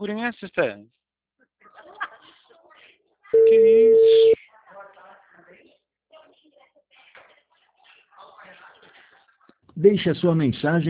loucurinha é essa, sister? Que isso? Deixe a sua mensagem